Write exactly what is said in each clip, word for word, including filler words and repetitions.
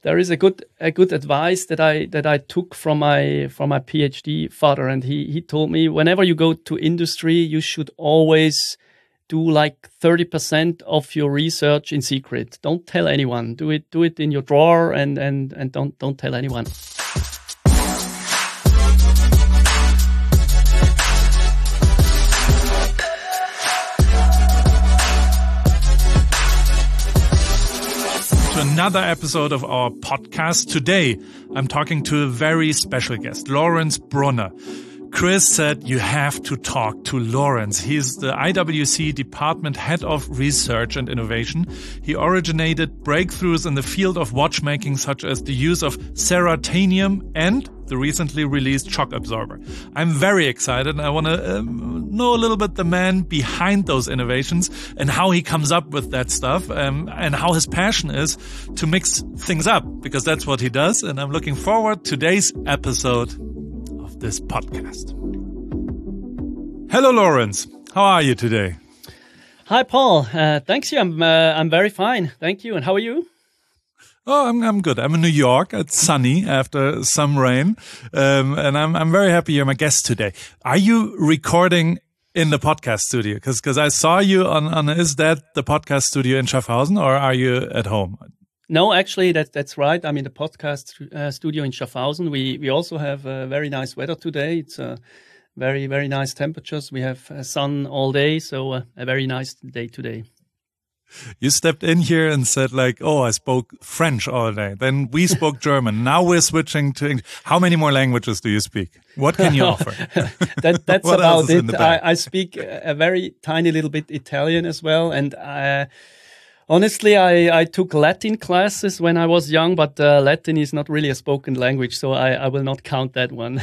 there is a good a good advice that I that I took from my from my PhD father, and he he told me whenever you go to industry, you should always do like thirty percent of your research in secret. Don't tell anyone. Do it do it in your drawer and and and don't don't tell anyone. Another episode of our podcast. Today, I'm talking to a very special guest, Lorenz Brunner. Chris said you have to talk to Lorenz. He's the I W C Department Head of Research and Innovation. He originated breakthroughs in the field of watchmaking, such as the use of ceratanium and the recently released shock absorber. I'm very excited, and I want to um, know a little bit the man behind those innovations and how he comes up with that stuff, um, and how his passion is to mix things up, because that's what he does. And I'm looking forward to today's episode of this podcast. Hello, Lorenz. How are you today? Hi, Paul. Uh, thanks you. I'm uh, I'm very fine. Thank you. And how are you? Oh, I'm I'm good. I'm in New York. It's sunny after some rain, um, and I'm I'm very happy you're my guest today. Are you recording in the podcast studio? Because because I saw you on on is that the podcast studio in Schaffhausen, or are you at home? No, actually, that that's right. I'm in the podcast uh, studio in Schaffhausen. We we also have uh, very nice weather today. It's uh, very very nice temperatures. We have uh, sun all day, so uh, a very nice day today. You stepped in here and said like, oh, I spoke French all day. Then we spoke German. Now we're switching to English. How many more languages do you speak? What can you offer? that, that's about it. I, I speak a very tiny little bit Italian as well. And I, honestly, I, I took Latin classes when I was young, but uh, Latin is not really a spoken language, so I, I will not count that one.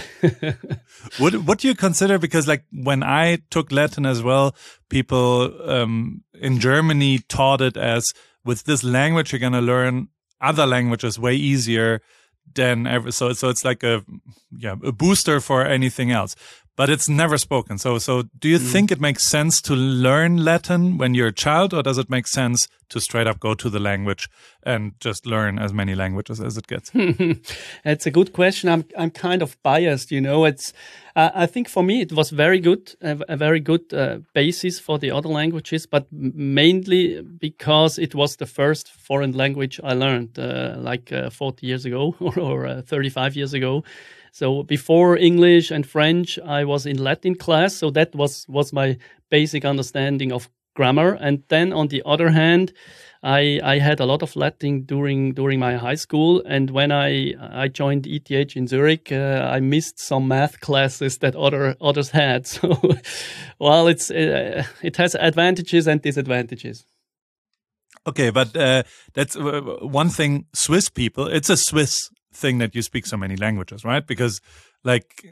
What what do you consider? Because like when I took Latin as well, people um, in Germany taught it as, with this language you're gonna learn other languages way easier than ever. So so it's like a yeah a booster for anything else. But it's never spoken. So, so do you mm. think it makes sense to learn Latin when you're a child, or does it make sense to straight up go to the language and just learn as many languages as it gets? That's a good question. I'm I'm kind of biased, you know. It's uh, I think for me it was very good, a, a very good uh, basis for the other languages, but mainly because it was the first foreign language I learned, uh, like uh, forty years ago or, or uh, thirty-five years ago. So before English and French, I was in Latin class. So that was, was my basic understanding of grammar. And then on the other hand, I, I had a lot of Latin during during my high school. And when I, I joined E T H in Zurich, uh, I missed some math classes that other others had. So, well, it's uh, it has advantages and disadvantages. Okay, but uh, that's uh, one thing. Swiss people, it's a Swiss thing that you speak so many languages, right? Because like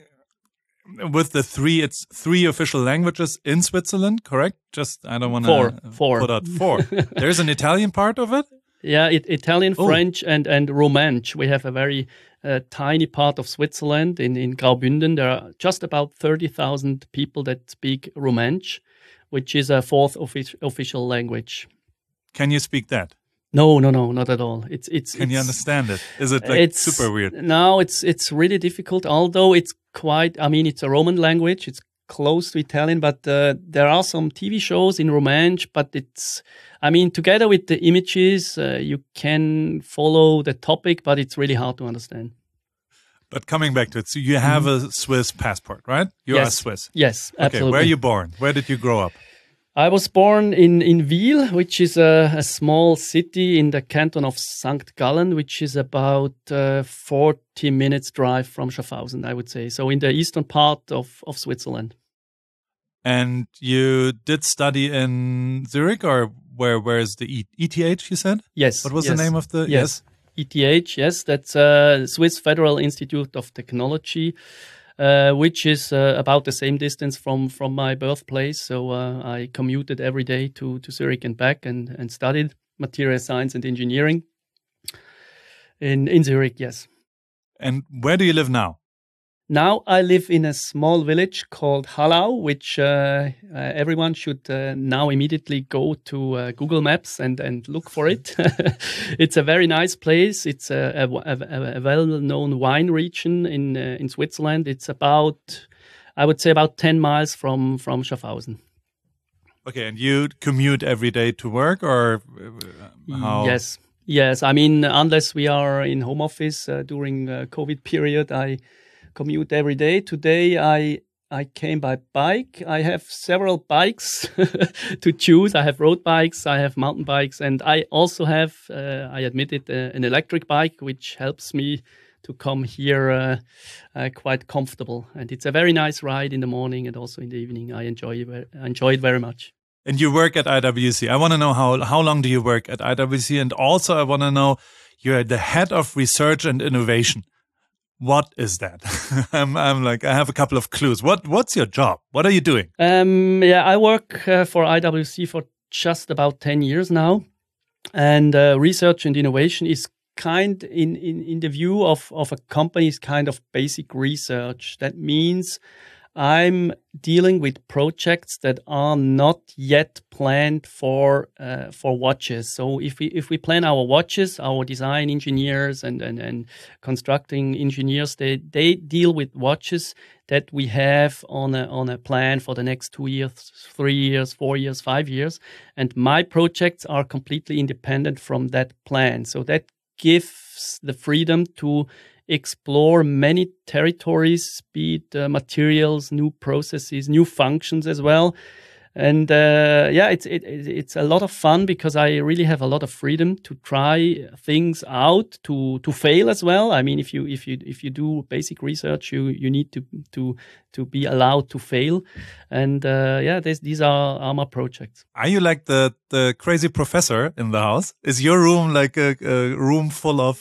with the three, it's three official languages in Switzerland, correct? Just, I don't want to four. put out four. There's an Italian part of it? Yeah, it, Italian, oh. French, and, and Romansh. We have a very uh, tiny part of Switzerland in, in Graubünden. There are just about thirty thousand people that speak Romansh, which is a fourth offic- official language. Can you speak that? No, no, no, not at all. It's it's. Can it's, you understand it? Is it like it's, super weird? No, it's it's really difficult. Although it's quite. I mean, it's a Roman language. It's close to Italian, but uh, there are some T V shows in Romansh. But it's. I mean, together with the images, uh, you can follow the topic, but it's really hard to understand. But coming back to it, so you have mm-hmm. a Swiss passport, right? You yes. are Swiss. Yes, absolutely. Okay, where are you born? Where did you grow up? I was born in, in Wil, which is a, a small city in the canton of Sankt Gallen, which is about uh, forty minutes drive from Schaffhausen, I would say. So in the eastern part of, of Switzerland. And you did study in Zurich, or where? Where is the e- ETH, you said? Yes. What was yes. the name of the? Yes. yes. E T H, yes. That's uh, Swiss Federal Institute of Technology. Uh, which is uh, about the same distance from, from my birthplace. So uh, I commuted every day to, to Zurich and back and, and studied material science and engineering in, in Zurich, yes. And where do you live now? Now I live in a small village called Hallau, which uh, uh, everyone should uh, now immediately go to uh, Google Maps and, and look for it. It's a very nice place. It's a, a, a, a well-known wine region in uh, in Switzerland. It's about, I would say, about ten miles from, from Schaffhausen. Okay, and you commute every day to work, or how? Yes, yes. I mean, unless we are in home office uh, during uh, COVID period, I commute every day. Today I I came by bike. I have several bikes to choose. I have road bikes, I have mountain bikes, and I also have, uh, I admit it, uh, an electric bike, which helps me to come here uh, uh, quite comfortable. And it's a very nice ride in the morning and also in the evening. I enjoy it, I enjoy it very much. And you work at I W C. I want to know how how long do you work at I W C? And also I want to know, you're the head of research and innovation. What is that? I'm, I'm like, I have a couple of clues. What, what's your job? What are you doing? Um, yeah, I work uh, for I W C for just about ten years now. And uh, research and innovation is kind in, in, in the view of, of a company's kind of basic research. That means I'm dealing with projects that are not yet planned for uh, for watches. So if we if we plan our watches, our design engineers and and, and constructing engineers, they, they deal with watches that we have on a on a plan for the next two years, three years, four years, five years. And my projects are completely independent from that plan. So that gives the freedom to explore many territories, be it uh, materials, new processes, new functions as well. And uh, yeah, it's it, it's a lot of fun because I really have a lot of freedom to try things out, to to fail as well. I mean, if you if you if you do basic research, you you need to to to be allowed to fail. And uh, yeah, this, these are, are my projects. Are you like the the crazy professor in the house? Is your room like a, a room full of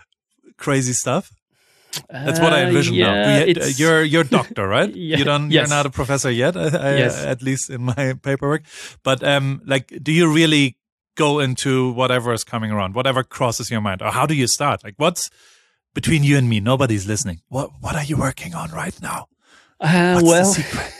crazy stuff? That's what I envision uh, yeah, now. You, uh, you're you're doctor, right? yeah, you don't. Yes. You're not a professor yet, I, I, yes. uh, at least in my paperwork. But um, like, do you really go into whatever is coming around, whatever crosses your mind, or how do you start? Like, what's between you and me? Nobody's listening. What What are you working on right now? Uh, well,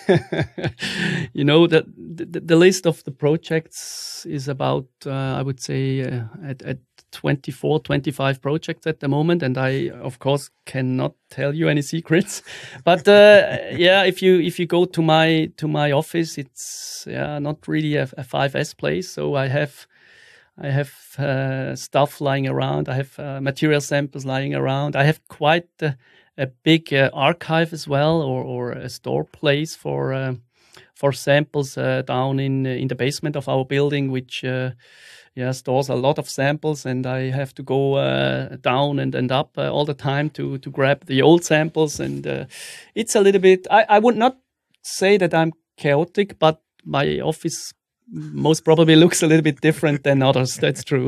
you know, the, the the list of the projects is about, uh, I would say, uh, at, at twenty-four, twenty-five projects at the moment. And I, of course, cannot tell you any secrets. But uh, yeah, if you if you go to my to my office, it's yeah not really a, a five S place. So I have I have uh, stuff lying around. I have uh, material samples lying around. I have quite uh, a big uh, archive as well, or, or a store place for uh, for samples uh, down in in the basement of our building, which uh, yeah stores a lot of samples, and I have to go uh, down and, and up uh, all the time to to grab the old samples, and uh, it's a little bit. I, I would not say that I'm chaotic, but my office most probably looks a little bit different than others. That's true.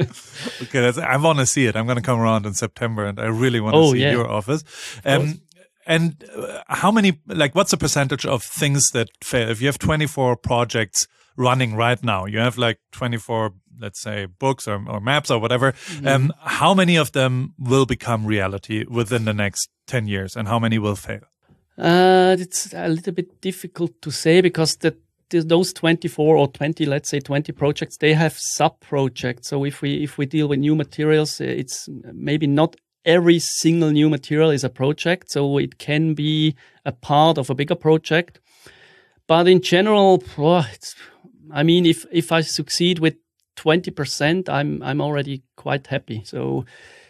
Okay, that's, I want to see it. I'm going to come around in September, and I really want to oh, see yeah. your office. Um, and uh, how many, like, what's the percentage of things that fail? If you have twenty-four projects running right now, you have like twenty-four, let's say, books or, or maps or whatever. Mm-hmm. Um, how many of them will become reality within the next ten years, and how many will fail? Uh, it's a little bit difficult to say because the those twenty-four or twenty, let's say twenty projects, they have sub-projects. So if we if we deal with new materials, it's maybe not every single new material is a project. So it can be a part of a bigger project. But in general, oh, it's, I mean, if if I succeed with twenty percent, I'm I'm already quite happy. So.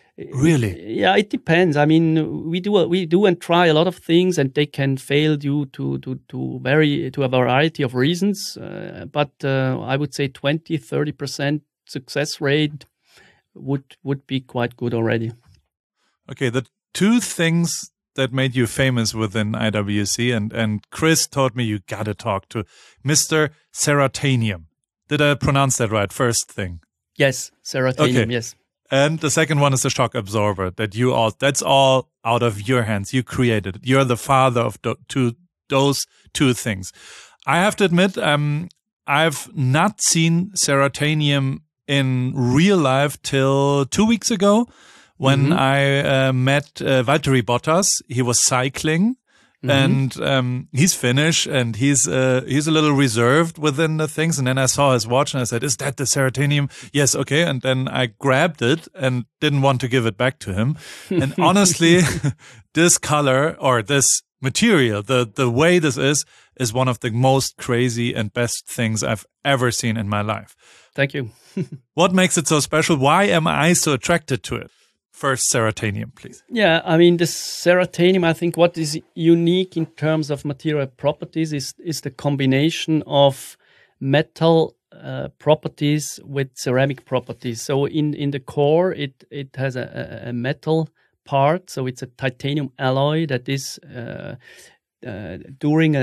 Really? Yeah, it depends. I mean, we do we do and try a lot of things, and they can fail due to to to very to a variety of reasons. Uh, but uh, I would say twenty, thirty percent success rate would would be quite good already. Okay, the two things that made you famous within I W C, and and Chris told me you got to talk to Mister Ceratanium. Did I pronounce that right? First thing. Yes, Ceratanium. Okay. Yes. And the second one is the shock absorber that you all, that's all out of your hands. You created it. You're the father of the, two, those two things. I have to admit, um, I've not seen Ceratanium in real life till two weeks ago when Mm-hmm. I uh, met uh, Valtteri Bottas. He was cycling. Mm-hmm. And um, he's Finnish, and he's uh, he's a little reserved within the things. And then I saw his watch, and I said, "Is that the Ceratanium?" Yes, okay. And then I grabbed it and didn't want to give it back to him. And honestly, this color or this material, the the way this is, is one of the most crazy and best things I've ever seen in my life. Thank you. What makes it so special? Why am I so attracted to it? First, Ceratanium, please. Yeah, I mean, the Ceratanium, I think what is unique in terms of material properties is, is the combination of metal uh, properties with ceramic properties. So in, in the core, it, it has a, a metal part. So it's a titanium alloy that is, uh, uh, during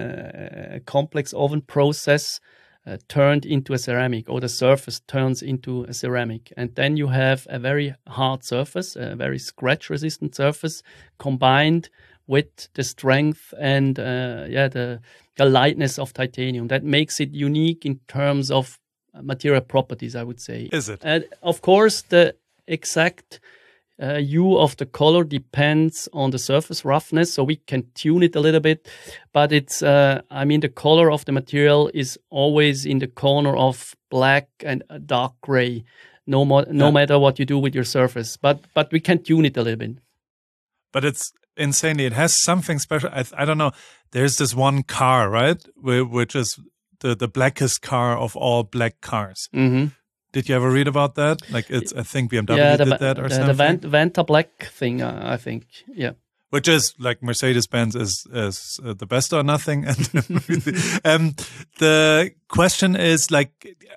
a, a complex oven process, Uh, turned into a ceramic, or the surface turns into a ceramic. And then you have a very hard surface, a very scratch-resistant surface, combined with the strength and uh, yeah, the, the lightness of titanium. That makes it unique in terms of material properties, I would say. Is it? And of course, the exact Uh, hue of the color depends on the surface roughness, so we can tune it a little bit. But it's, uh, I mean, the color of the material is always in the corner of black and a dark gray, no mo- no yeah. matter what you do with your surface. But but we can tune it a little bit. But it's insanely. It has something special. I, I don't know. There's this one car, right, which is the the blackest car of all black cars. Mm-hmm. Did you ever read about that? Like, it's, I think B M W yeah, the, did that or the, something. The Van, Vanta Black thing, uh, I think. Yeah. Which is like Mercedes-Benz is, is uh, the best or nothing. And um, the question is like,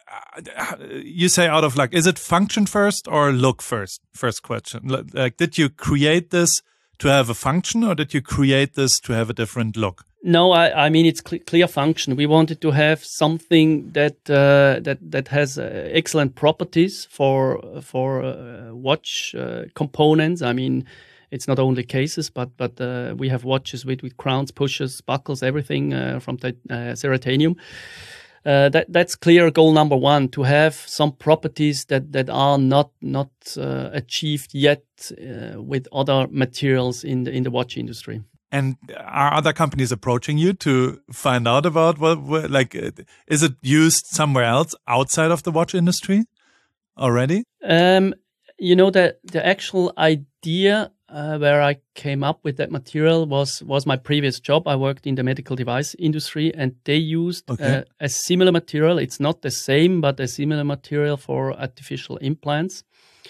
uh, you say out of luck, is it function first or look first? First question. Like, did you create this to have a function, or did you create this to have a different look? No, I, I mean, it's cl- clear function. We wanted to have something that uh, that that has uh, excellent properties for for uh, watch uh, components. I mean, it's not only cases, but but uh, we have watches with, with crowns, pushers, buckles, everything uh, from tit- uh, Ceratanium. Uh, that that's clear goal number one, to have some properties that, that are not not uh, achieved yet uh, with other materials in the in the watch industry. And are other companies approaching you to find out about what, what, like, is it used somewhere else outside of the watch industry already? Um, you know, the the actual idea uh, where I came up with that material was was my previous job. I worked in the medical device industry, and they used Okay. uh, a similar material. It's not the same, but a similar material for artificial implants.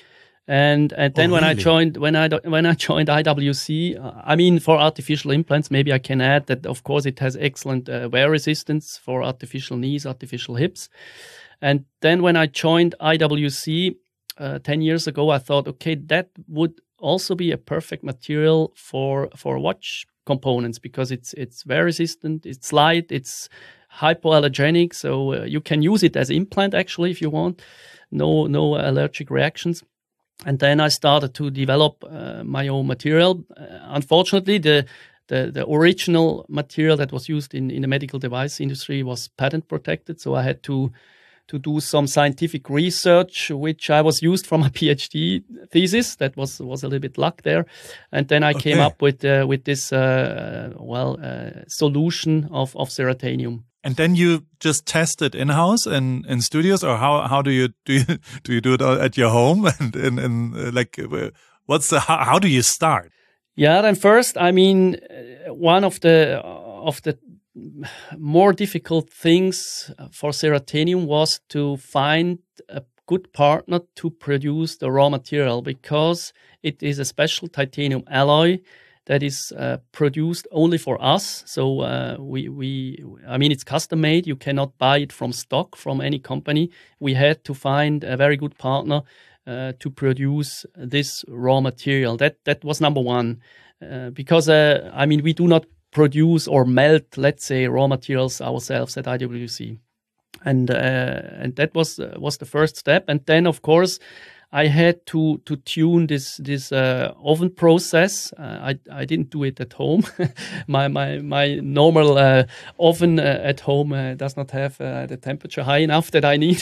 And and then Oh, when really? I joined when I do- when I joined I W C, uh, I mean, for artificial implants, maybe I can add that of course it has excellent uh, wear resistance for artificial knees, artificial hips. And then when I joined I W C uh, ten years ago, I thought, okay, that would also be a perfect material for for watch components, because it's it's wear resistant, it's light, it's hypoallergenic, so uh, you can use it as implant actually if you want. No no allergic reactions. And then I started to develop uh, my own material. Uh, unfortunately, the, the the original material that was used in, in the medical device industry was patent protected. So I had to to do some scientific research, which I was used for my PhD thesis. That was was a little bit luck there. And then I Okay. came up with uh, with this uh, well uh, solution of of Ceratanium. And then you just test it in-house in, in studios, or how, how do you do you, do you do it at your home? And in, in uh, like, uh, what's the, how, how do you start? Yeah, then first, I mean, uh, one of the of the more difficult things for Ceratanium was to find a good partner to produce the raw material, because it is a special titanium alloy that is uh, produced only for us. So uh, we, we, I mean, it's custom made. You cannot buy it from stock from any company. We had to find a very good partner uh, to produce this raw material. That that was number one, uh, because uh, I mean, we do not produce or melt, let's say, raw materials ourselves at I W C, and uh, and that was uh, was the first step. And then, of course, I had to to tune this this uh, oven process. Uh, I I didn't do it at home. my my my normal uh, oven uh, at home uh, does not have uh, the temperature high enough that I need.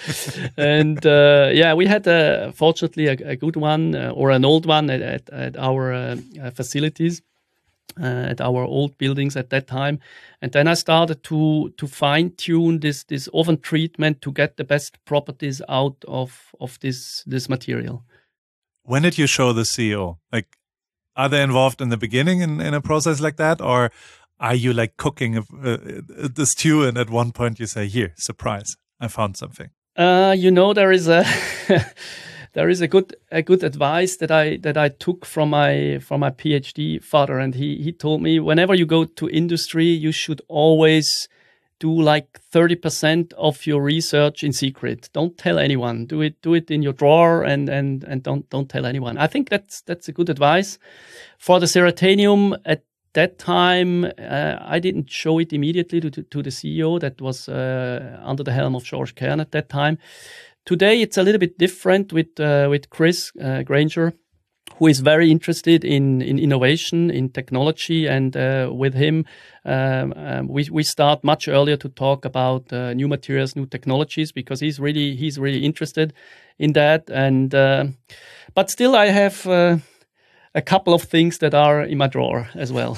And uh, yeah, we had uh, fortunately a, a good one uh, or an old one at at, at our uh, uh, facilities. Uh, at our old buildings at that time, and then I started to to fine tune this this oven treatment to get the best properties out of of this this material. When did you show the C E O? Like, are they involved in the beginning in, in a process like that, or are you like cooking a, uh, the stew and at one point you say, "Here, surprise, I found something"? Uh, you know, there is a there is a good a good advice that I that I took from my from my PhD father, and he he told me whenever you go to industry, you should always do like thirty percent of your research in secret. Don't tell anyone. Do it do it in your drawer and and and don't don't tell anyone. I think that's that's a good advice. For the Ceratanium at that time, uh, I didn't show it immediately to, to, to the C E O that was uh, under the helm of George Kern at that time. Today, it's a little bit different with uh, with Chris uh, Granger, who is very interested in, in innovation, in technology, and uh, with him, um, um, we we start much earlier to talk about uh, new materials, new technologies, because he's really he's really interested in that. And uh, but still, I have Uh, a couple of things that are in my drawer as well.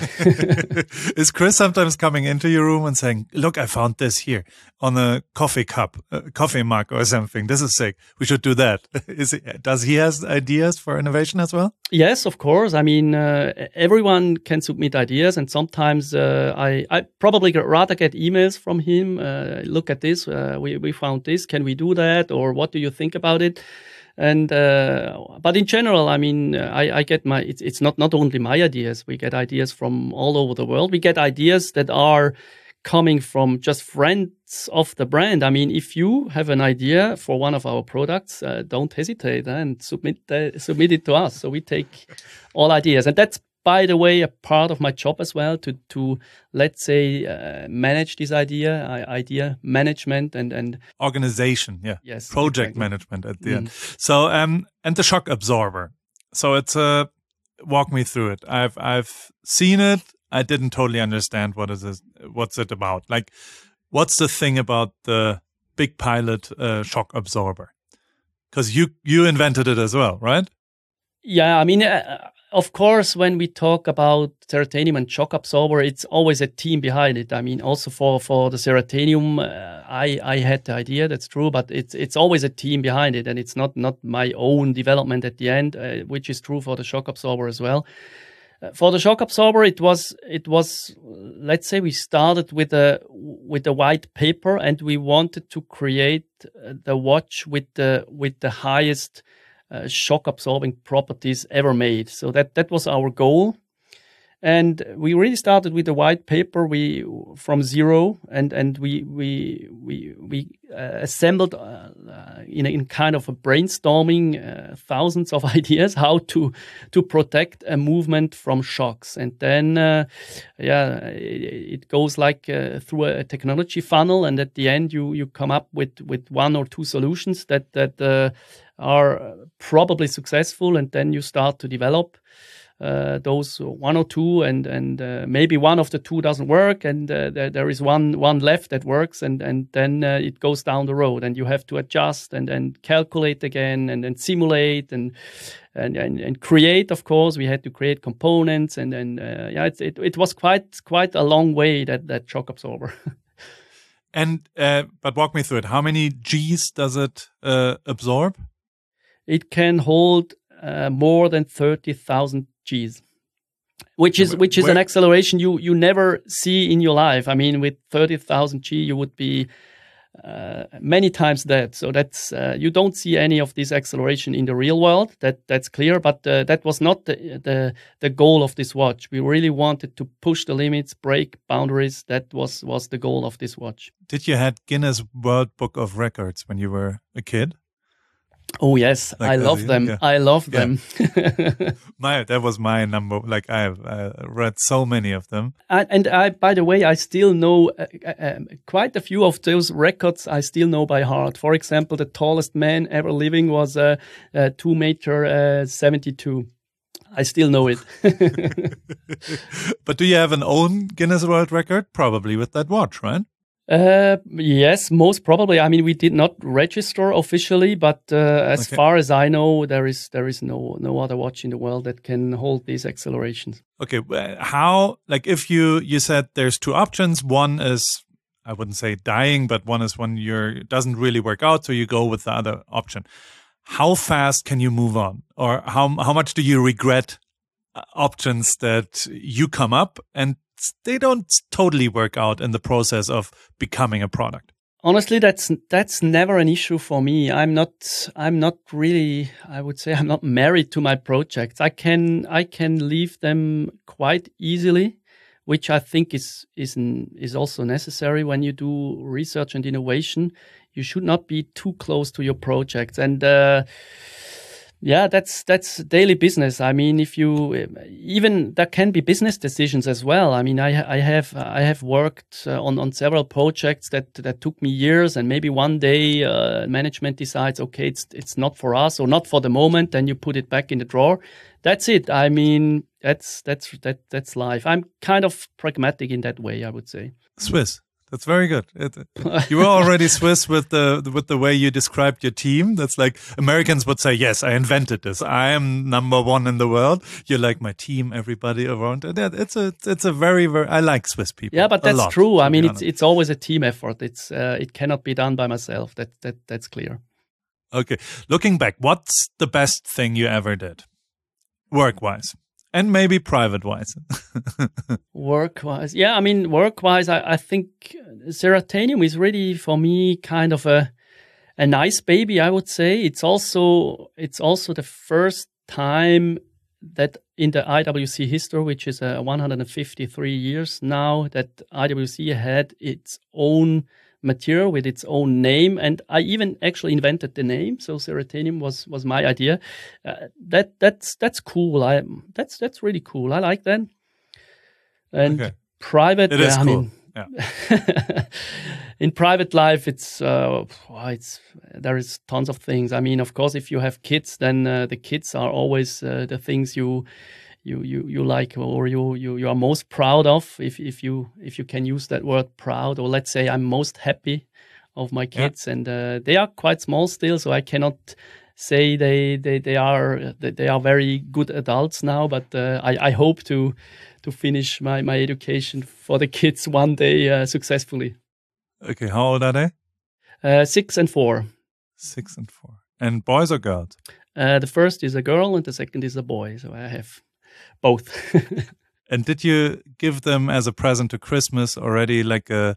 Is Chris sometimes coming into your room and saying, "Look, I found this here on a coffee cup, a coffee mug or something. This is sick. We should do that." Is he, does he has ideas for innovation as well? Yes, of course. I mean, uh, everyone can submit ideas, and sometimes uh, I, I probably rather get emails from him. Uh, Look at this. Uh, we, we found this. Can we do that? Or what do you think about it? And uh, but in general, I mean, I, I get my. It's it's not not only my ideas. We get ideas from all over the world. We get ideas that are coming from just friends of the brand. I mean, if you have an idea for one of our products, uh, don't hesitate and submit uh, submit it to us. So we take all ideas, and that's, by the way, a part of my job as well, to to let's say uh, manage this idea, idea management and and organization, yeah, yes, project exactly. management at the Mm. end. So um, and the shock absorber. So it's a walk me through it. I've I've seen it. I didn't totally understand what is this, what's it about. Like, what's the thing about the big pilot uh, shock absorber? Because you you invented it as well, right? Yeah, I mean. Uh, Of course, when we talk about Ceratanium and shock absorber, it's always a team behind it. I mean, also for, for the Ceratanium, uh, I I had the idea, that's true, but it's it's always a team behind it, and it's not not my own development at the end, uh, which is true for the shock absorber as well. Uh, for the shock absorber, it was it was let's say we started with a with a white paper, and we wanted to create the watch with the with the highest Uh, shock absorbing properties ever made. So that that was our goal, and we really started with a white paper. We from zero, and and we we we we uh, assembled uh, in a, in kind of a brainstorming uh, thousands of ideas how to to protect a movement from shocks. And then uh, yeah, it, it goes like uh, through a technology funnel, and at the end you you come up with with one or two solutions that that. Uh, are probably successful, and then you start to develop uh, those one or two, and and uh, maybe one of the two doesn't work, and uh, there, there is one one left that works, and and then uh, it goes down the road, and you have to adjust and and calculate again, and then simulate and and and, and create. Of course, we had to create components, and and uh, yeah, it, it it was quite quite a long way, that that shock absorber. And uh, but walk me through it. How many G's does it uh, absorb? It can hold uh, more than thirty thousand G's, which is which is Where? an acceleration you you never see in your life. I mean, with thirty thousand G, you would be uh, many times that. So that's uh, you don't see any of this acceleration in the real world. That that's clear. But uh, that was not the, the the goal of this watch. We really wanted to push the limits, break boundaries. That was was the goal of this watch. Did you had Guinness World Book of Records when you were a kid? Oh yes, Like, I uh, love them. yeah. I love Yeah. them. my that was my number. Like I've uh, read so many of them. And, and I, by the way, I still know uh, uh, quite a few of those records. I still know by heart. For example, the tallest man ever living was uh, uh, two meter uh, seventy-two. I still know it. But do you have an own Guinness World Record? Probably with that watch, right? Uh, yes, most probably. I mean, we did not register officially, but uh, as Okay. far as I know, there is there is no no other watch in the world that can hold these accelerations. Okay, well, how, like if you, you said there's two options. One is, I wouldn't say dying, but one is when you're, it doesn't really work out. So you go with the other option. How fast can you move on? Or how, how much do you regret uh, options that you come up and they don't totally work out in the process of becoming a product? Honestly, that's that's never an issue for me. I'm not I'm not really, I would say I'm not married to my projects. I can I can leave them quite easily, which I think is is is also necessary when you do research and innovation. You should not be too close to your projects. And uh, yeah, that's that's daily business. I mean, if you even there can be business decisions as well. I mean, I I have I have worked uh, on on several projects that that took me years, and maybe one day uh, management decides, okay, it's it's not for us or not for the moment, then you put it back in the drawer. That's it. I mean, that's that's that that's life. I'm kind of pragmatic in that way, I would say. Swiss. That's very good. It, you were already Swiss with the with the way you described your team. That's like Americans would say, "Yes, I invented this. I am number one in the world." You're like my team, everybody around. It's a it's a very very. I like Swiss people. Yeah, but that's lot, true. I mean, it's honest. it's always a team effort. It's uh, it cannot be done by myself. That that that's clear. Okay, looking back, what's the best thing you ever did, work wise? And maybe private-wise. Work-wise. Yeah, I mean, work-wise, I, I think Ceratanium is really, for me, kind of a a nice baby, I would say. It's also it's also the first time that in the I W C history, which is uh, one hundred fifty-three years now, that I W C had its own material with its own name, and I even actually invented the name. So Ceratanium was was my idea. Uh, that that's that's cool. I that's that's really cool. I like that. And okay. private, it yeah, is I cool. mean, yeah. in private life, it's uh, it's there is tons of things. I mean, of course, if you have kids, then uh, the kids are always uh, the things you. You, you you like or you, you you are most proud of, if if you if you can use that word, proud, or let's say I'm most happy of my kids. Yeah. And uh, they are quite small still, so I cannot say they they they are they are very good adults now, but uh, I I hope to to finish my my education for the kids one day uh, successfully. Okay, how old are they? Uh, six and four. Six and four. And boys or girls? Uh, the first is a girl and the second is a boy. So I have both. And did you give them as a present to Christmas already, like a,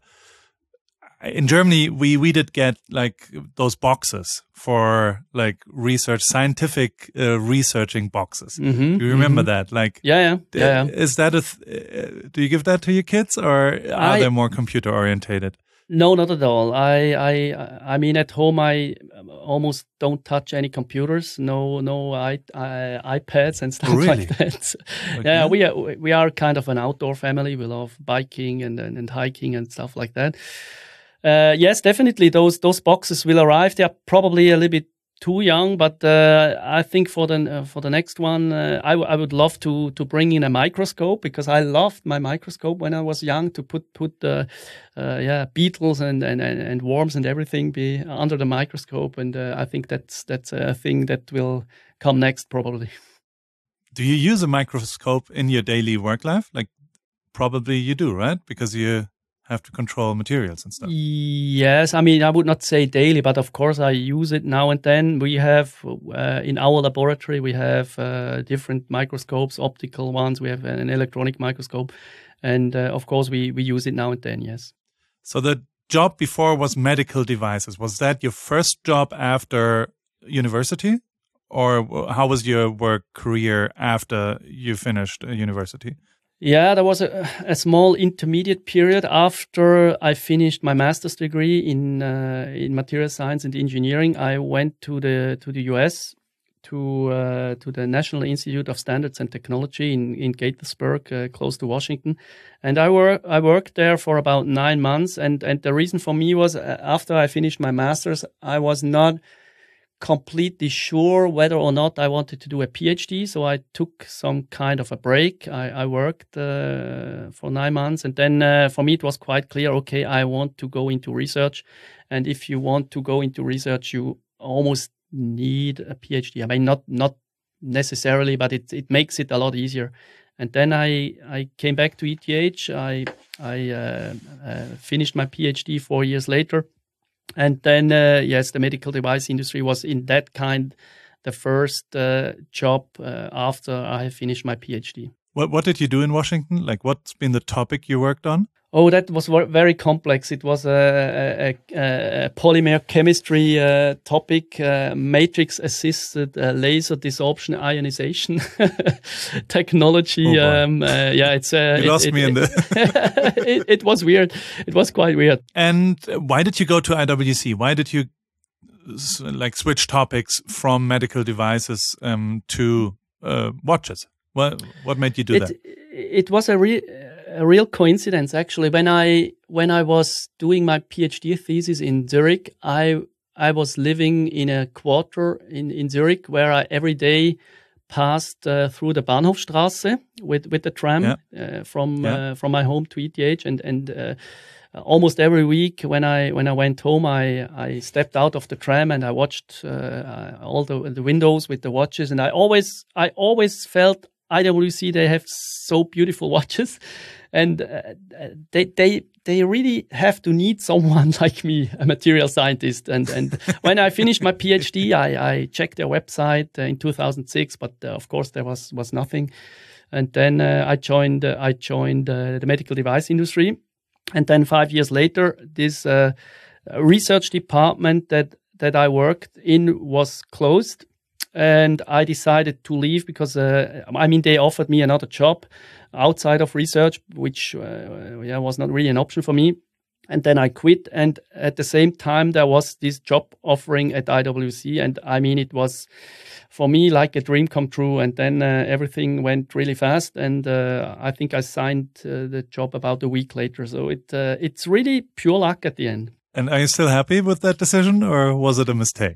in Germany, we, we did get like those boxes for like research, scientific uh, researching boxes. Mm-hmm, do you remember mm-hmm. that? Like, yeah, yeah, yeah, yeah. Is that a, th- do you give that to your kids, or are I, they more computer orientated? No, not at all. I, I, I mean, at home, I almost don't touch any computers. No, no I, I, iPads and stuff oh, really? like that. Okay. Yeah, we are, we are kind of an outdoor family. We love biking and, and, and hiking and stuff like that. Uh, yes, definitely. Those those boxes will arrive. They are probably a little bit too young, but uh, I think for the uh, for the next one, uh, I, w- I would love to to bring in a microscope, because I loved my microscope when I was young, to put put uh, uh, yeah beetles and, and, and worms and everything be under the microscope, and uh, I think that's that's a thing that will come next probably. Do you use a microscope in your daily work life? Like, probably you do, right? Because you have to control materials and stuff. Yes, I mean, I would not say daily, but of course I use it now and then. We have, uh, in our laboratory, we have uh, different microscopes, optical ones, we have an electronic microscope, and uh, of course we, we use it now and then, yes. So the job before was medical devices. Was that your first job after university? Or how was your work career after you finished university? Yeah, there was a, a small intermediate period after I finished my master's degree in uh, in material science and engineering. I went to the to the U S to uh, to the National Institute of Standards and Technology in in Gaithersburg, uh, close to Washington, and I work I worked there for about nine months. And and the reason for me was uh, after I finished my master's, I was not completely sure whether or not I wanted to do a PhD. So I took some kind of a break. I, I worked uh, for nine months. And then uh, for me, it was quite clear, okay, I want to go into research. And if you want to go into research, you almost need a PhD. I mean, not not necessarily, but it, it makes it a lot easier. And then I, I came back to E T H. I, I uh, uh, finished my PhD four years later. And then, uh, yes, the medical device industry was in that kind the first uh, job uh, after I finished my PhD. What What did you do in Washington? Like, what's been the topic you worked on? Oh, that was very complex. It was a, a, a, a polymer chemistry uh, topic, uh, matrix-assisted uh, laser desorption ionization technology. Oh, um, uh, yeah, it's uh, you it, lost it, me it, in the. it, it was weird. It was quite weird. And why did you go to I W C? Why did you like switch topics from medical devices um, to uh, watches? What What made you do it, that? It was a real. A real coincidence, actually. When I when I was doing my PhD thesis in Zurich, I I was living in a quarter in, in Zurich where I every day passed uh, through the Bahnhofstrasse with, with the tram yeah. uh, from yeah. uh, from my home to E T H, and and uh, almost every week when I when I went home, I I stepped out of the tram and I watched uh, all the the windows with the watches, and I always I always felt I W C, they have so beautiful watches. And uh, they they they really have to need someone like me, a material scientist. And and when I finished my PhD, I, I checked their website uh, in two thousand six, but uh, of course there was was nothing. And then uh, I joined uh, I joined uh, the medical device industry. And then five years later, this uh, research department that that I worked in was closed. And I decided to leave because, uh, I mean, they offered me another job outside of research, which uh, yeah, was not really an option for me. And then I quit. And at the same time, there was this job offering at I W C. And I mean, it was for me like a dream come true. And then uh, everything went really fast. And uh, I think I signed uh, the job about a week later. So it uh, it's really pure luck at the end. And are you still happy with that decision, or was it a mistake?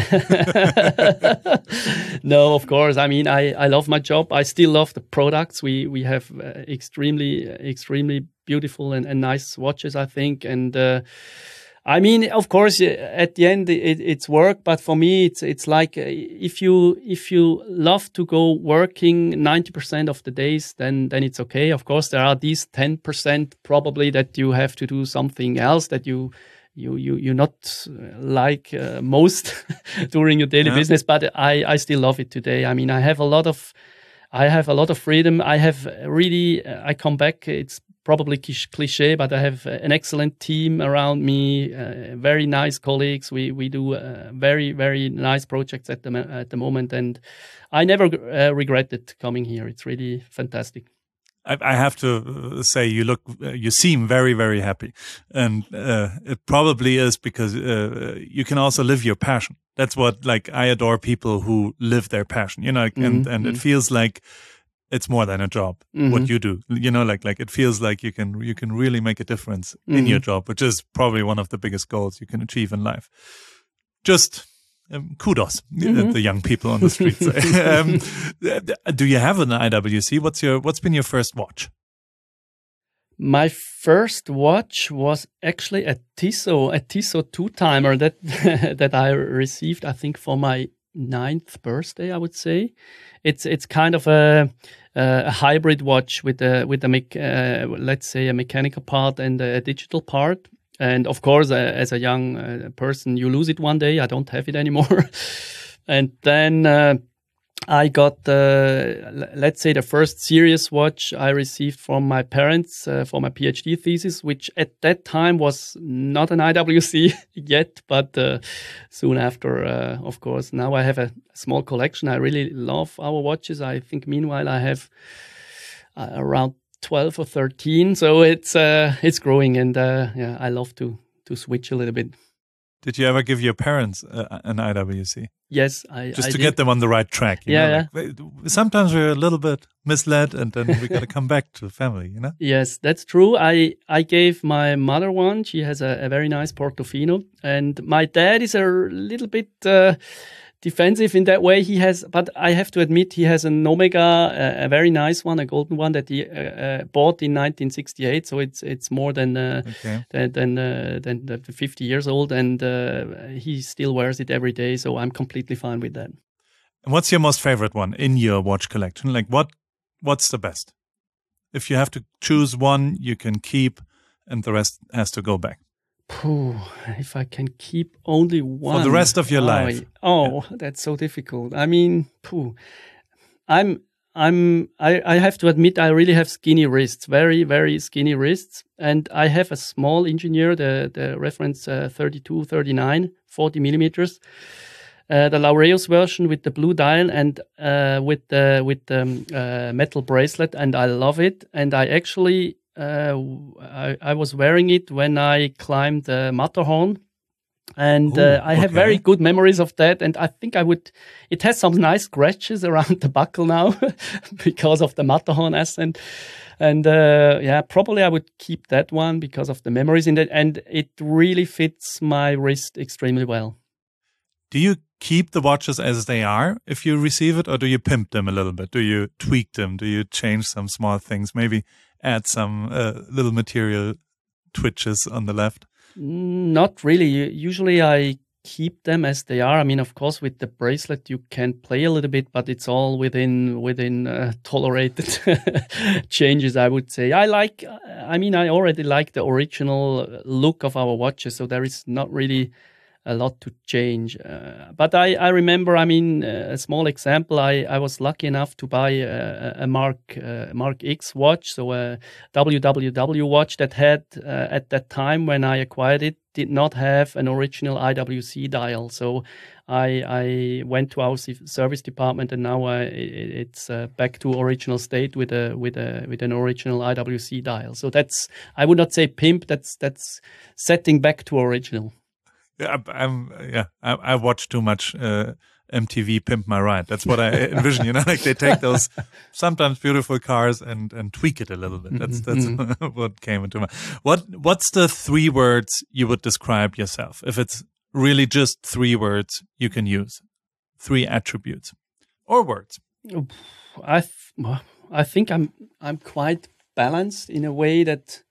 No, of course. I mean, I, I love my job. I still love the products. We we have uh, extremely extremely beautiful and, and nice watches, I think. And uh, I mean, of course, at the end it, it's work. But for me, it's it's like if you if you love to go working ninety percent of the days, then then it's okay. Of course, there are these ten percent probably that you have to do something else that you. You you you not like uh, most during your daily yeah. business, but I, I still love it today. I mean, I have a lot of I have a lot of freedom. I have really uh, I come back. It's probably cliche, but I have an excellent team around me. Uh, very nice colleagues. We we do uh, very very nice projects at the at the moment, and I never uh, regretted coming here. It's really fantastic. I have to say, you look, you seem very, very happy, and uh, it probably is because uh, you can also live your passion. That's what, like, I adore people who live their passion, you know, mm-hmm. and and mm-hmm. it feels like it's more than a job. Mm-hmm. What you do, you know, like like it feels like you can you can really make a difference mm-hmm. in your job, which is probably one of the biggest goals you can achieve in life. Just. Um, kudos, mm-hmm. the young people on the streets. um, do you have an I W C? What's your What's been your first watch? My first watch was actually a Tissot, a Tissot two timer that that I received, I think, for my ninth birthday. I would say it's it's kind of a a hybrid watch with a with a me- uh, let's say a mechanical part and a digital part. And of course, uh, as a young uh, person, you lose it one day. I don't have it anymore. And then uh, I got, uh, let's say, the first serious watch I received from my parents uh, for my PhD thesis, which at that time was not an I W C yet, but uh, soon after, uh, of course. Now I have a small collection. I really love our watches. I think, meanwhile, I have uh, around twelve or thirteen. So it's uh, it's growing, and uh, yeah, I love to to switch a little bit. Did you ever give your parents uh, an I W C? Yes, I just I to did. get them on the right track. You yeah, know? yeah. Like, sometimes we're a little bit misled, and then we got to come back to family. You know. Yes, that's true. I I gave my mother one. She has a, a very nice Portofino, and my dad is a little bit uh, defensive in that way. He has, but I have to admit, he has an Omega, a, a very nice one, a golden one that he uh, uh, bought in nineteen sixty-eight. So it's it's more than uh, okay. than than, uh, than the fifty years old, and uh, he still wears it every day. So I'm completely fine with that. And what's your most favorite one in your watch collection? Like what what's the best? If you have to choose one, you can keep, and the rest has to go back. Phew, if I can keep only one for the rest of your oh, life. Oh, yeah. That's so difficult. I mean, phew, I'm, I'm, I, I have to admit, I really have skinny wrists, very, very skinny wrists, and I have a small engineer, the the reference uh, thirty-two, thirty-nine, forty millimeters, uh, the Laureus version with the blue dial and uh, with the with the um, uh, metal bracelet, and I love it. And I actually. Uh, I, I was wearing it when I climbed the uh, Matterhorn, and Ooh, uh, I have okay. very good memories of that. And I think I would. It has some nice scratches around the buckle now because of the Matterhorn ascent, and uh, yeah, probably I would keep that one because of the memories in it, and it really fits my wrist extremely well. Do you keep the watches as they are if you receive it, or do you pimp them a little bit? Do you tweak them? Do you change some small things? Maybe add some uh, little material twitches on the left? Not really. Usually I keep them as they are. I mean, of course, with the bracelet you can play a little bit, but it's all within within uh, tolerated changes, I would say. I like, I mean, I already like the original look of our watches, so there is not really a lot to change. Uh, but I, I remember, I mean, uh, a small example, I, I was lucky enough to buy a, a Mark uh, Mark X watch, so a W W W watch that had, uh, at that time when I acquired it, did not have an original I W C dial. So I, I went to our service department, and now I, it's uh, back to original state with a with a with an original I W C dial. So that's, I would not say pimp, that's that's setting back to original. Yeah, I'm. Yeah, I, I watch too much uh, M T V Pimp My Ride. That's what I envision. You know, like they take those sometimes beautiful cars and and tweak it a little bit. That's that's mm-hmm. what came into my. What What's the three words you would describe yourself? If it's really just three words you can use, three attributes or words. I th- I think I'm I'm quite balanced in a way that.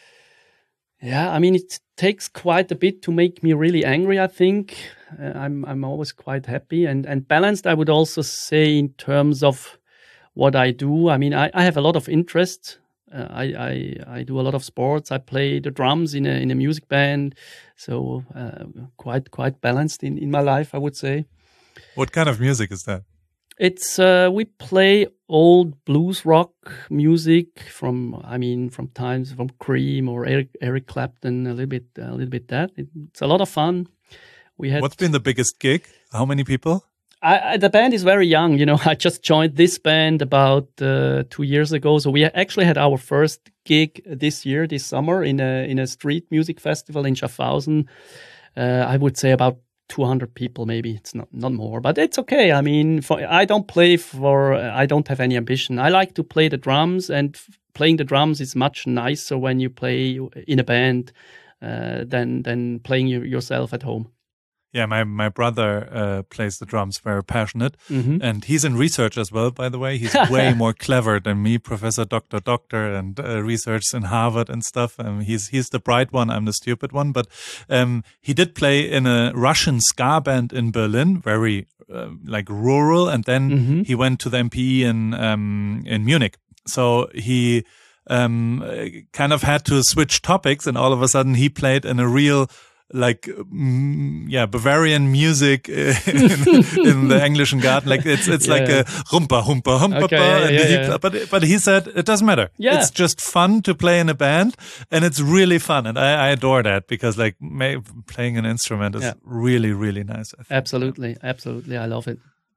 Yeah, I mean, it takes quite a bit to make me really angry, I think. Uh, I'm I'm always quite happy. And, and balanced, I would also say, in terms of what I do. I mean, I, I have a lot of interest. Uh, I, I I do a lot of sports. I play the drums in a in a music band. So uh, quite quite balanced in, in my life, I would say. What kind of music is that? It's uh, we play old blues rock music from, I mean, from times from Cream or Eric Eric Clapton, a little bit, a little bit that. It, it's a lot of fun. We had. What's been the biggest gig? How many people? I, I, the band is very young. You know, I just joined this band about uh, two years ago. So we actually had our first gig this year, this summer, in a in a street music festival in Schaffhausen. Uh, I would say about two hundred people, maybe. It's not, not more, but it's okay. I mean, for, I don't play for, I don't have any ambition. I like to play the drums, and f- playing the drums is much nicer when you play in a band uh, than than playing you, yourself at home. Yeah, my, my brother uh, plays the drums, very passionate. Mm-hmm. And he's in research as well, by the way. He's way more clever than me, Professor Doctor Doctor, and uh, research in Harvard and stuff. Um, he's he's the bright one, I'm the stupid one. But um, he did play in a Russian ska band in Berlin, very uh, like rural. And then mm-hmm. he went to the M P E in, um, in Munich. So he um, kind of had to switch topics, and all of a sudden he played in a real like mm, yeah Bavarian music in, in the Englischen Garten, like it's it's yeah. like a rumpa humpa humpa okay, yeah, and yeah, he, yeah. but but he said it doesn't matter. Yeah. It's just fun to play in a band, and it's really fun, and I, I adore that, because like may, playing an instrument is yeah. really really nice, I think. Absolutely, absolutely, I love it.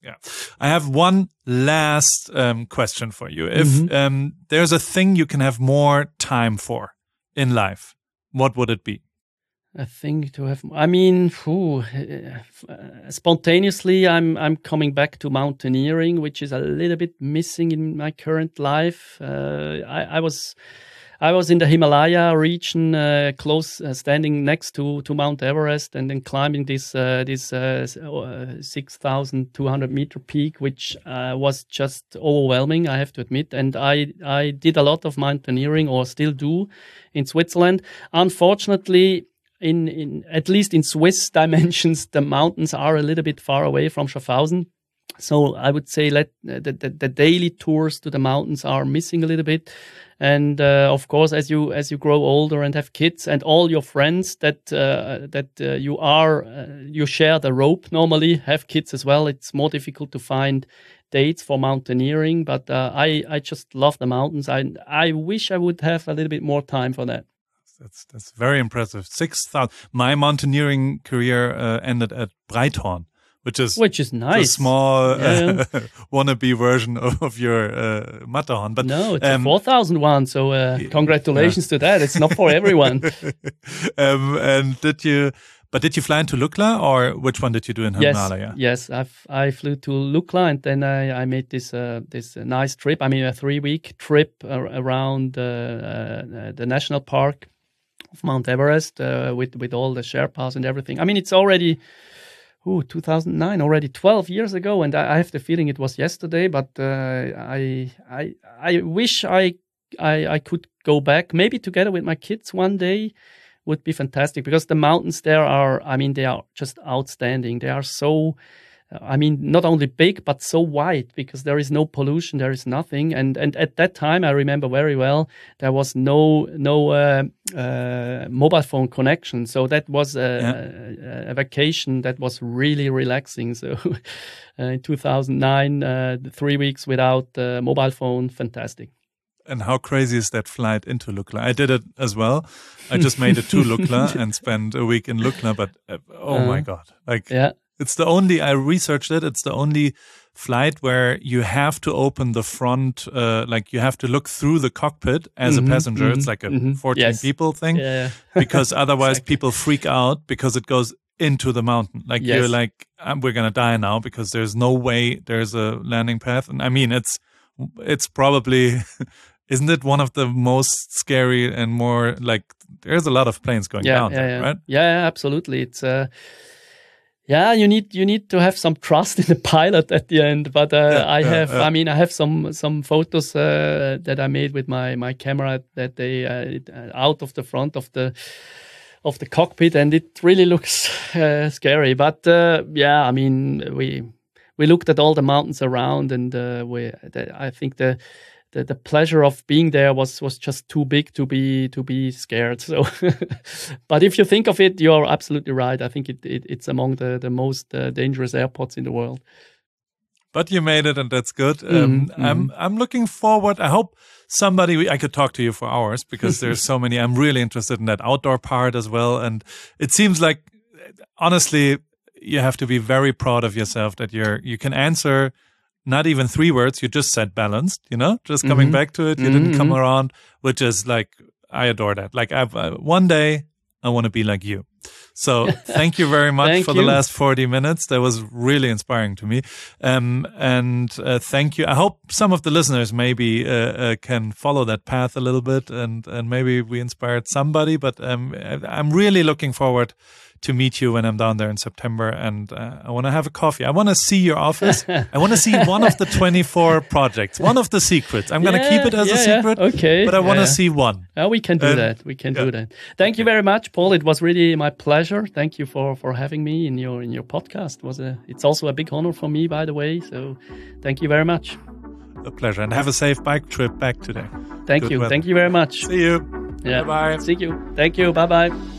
Yeah. I have one last um, question for you. If Mm-hmm. um, there's a thing you can have more time for in life, what would it be? I think to have, I mean, whew, uh, spontaneously, I'm I'm coming back to mountaineering, which is a little bit missing in my current life. Uh, I, I was I was in the Himalaya region, uh, close, uh, standing next to, to Mount Everest, and then climbing this uh, this uh, six thousand two hundred meter peak, which uh, was just overwhelming, I have to admit. And I I did a lot of mountaineering, or still do, in Switzerland. Unfortunately, In, in at least in Swiss dimensions, the mountains are a little bit far away from Schaffhausen. So I would say let the, the, the daily tours to the mountains are missing a little bit. And uh, of course, as you as you grow older and have kids, and all your friends that uh, that uh, you are uh, you share the rope normally have kids as well, it's more difficult to find dates for mountaineering. But uh, I I just love the mountains. I I wish I would have a little bit more time for that. That's that's very impressive. Six thousand. My mountaineering career uh, ended at Breithorn, which is which is nice, a small yeah. uh, wannabe version of, of your uh, Matterhorn. But no, it's um, a four thousand one. So uh, congratulations yeah. to that. It's not for everyone. um, and did you? But did you fly into Lukla, or which one did you do in Himalaya? Yes, yes. I've, I flew to Lukla, and then I, I made this uh, this nice trip. I mean, a three week trip around uh, uh, the national park of Mount Everest uh, with with all the Sherpas and everything. I mean, it's already ooh, two thousand nine, already twelve years ago, and I, I have the feeling it was yesterday. But uh, I I I wish I, I I could go back, maybe together with my kids one day. Would be fantastic, because the mountains there are, I mean, they are just outstanding. They are so, I mean, not only big, but so wide, because there is no pollution, there is nothing. And and at that time, I remember very well, there was no no uh, uh, mobile phone connection. So that was a, yeah. a, a vacation that was really relaxing. So uh, in two thousand nine, uh, three weeks without uh, mobile phone, fantastic. And how crazy is that flight into Lukla? I did it as well. I just made it to Lukla and spent a week in Lukla. But uh, oh uh, my God, like yeah. it's the only, I researched it. It's the only flight where you have to open the front, uh, like you have to look through the cockpit as mm-hmm, a passenger. Mm-hmm, it's like a mm-hmm. fourteen yes. people thing, yeah. because otherwise exactly. people freak out because it goes into the mountain. Like yes. you're like, we're going to die now because there's no way there's a landing path. And I mean, it's, it's probably... Isn't it one of the most scary and more like there's a lot of planes going yeah, down yeah, there, yeah. right? Yeah, yeah, absolutely. It's uh, yeah, you need you need to have some trust in the pilot at the end. But uh, yeah, I have, yeah, yeah. I mean, I have some some photos uh, that I made with my my camera that they uh, out of the front of the of the cockpit, and it really looks uh, scary. But uh, yeah, I mean, we we looked at all the mountains around, and uh, we the, I think the. The, the pleasure of being there was, was just too big to be to be scared. So, but if you think of it, you're absolutely right. I think it, it it's among the the most uh, dangerous airports in the world. But you made it, and that's good. Mm-hmm. Um, I'm I'm looking forward. I hope somebody. I could talk to you for hours because there's so many. I'm really interested in that outdoor part as well, and it seems like honestly, you have to be very proud of yourself that you're you can answer. Not even three words, you just said balanced, you know, just coming mm-hmm. back to it. You mm-hmm. didn't come around, which is like, I adore that. Like, I've, uh, one day I want to be like you. So thank you very much for you. The last forty minutes. That was really inspiring to me. Um, and uh, thank you. I hope some of the listeners maybe uh, uh, can follow that path a little bit, and, and maybe we inspired somebody. But um, I'm really looking forward to meet you when I'm down there in September, and uh, I want to have a coffee. I want to see your office. I want to see one of the twenty-four projects, one of the secrets. I'm yeah, going to keep it as yeah, a secret, yeah. okay. but I want to yeah. see one. Oh, we can do and, that. We can yeah. do that. Thank okay. you very much, Paul. It was really my pleasure. Thank you for, for having me in your in your podcast. It was a, it's also a big honor for me, by the way. So thank you very much. A pleasure. And have a safe bike trip back today. Thank Good you. weather. Thank you very much. See you. Yeah. Bye-bye. See you. Thank you. Bye-bye.